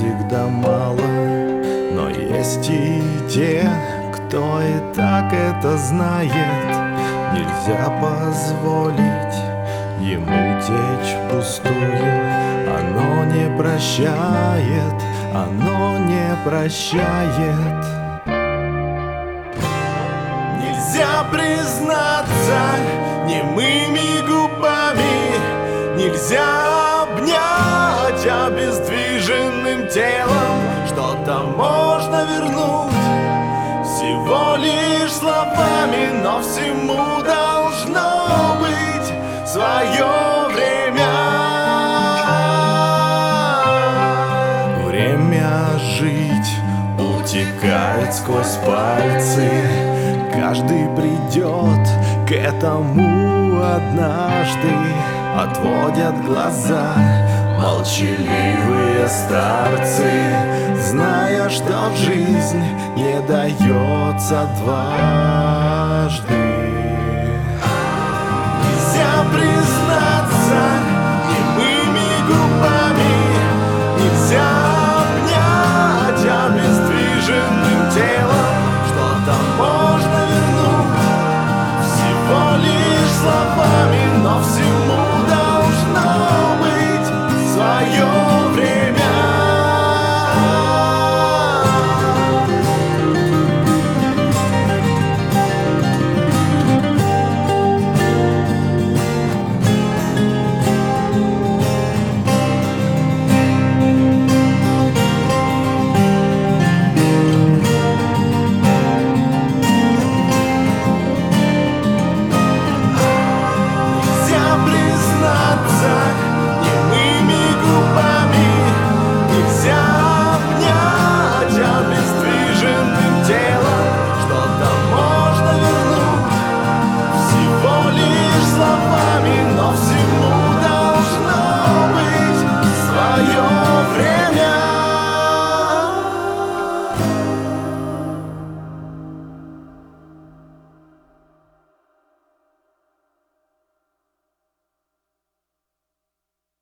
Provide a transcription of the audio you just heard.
всегда мало, но есть и те, кто и так это знает. Нельзя позволить ему течь впустую. Оно не прощает, оно не прощает. Нельзя признаться немыми губами, нельзя обнять обездвиженным телом. Что-то можно вернуть всего лишь словами, но всему должно быть свое время. Время жить утекает сквозь пальцы. Каждый придет к этому однажды. Отводят глаза молчаливые старцы, зная, что жизнь не дается дважды.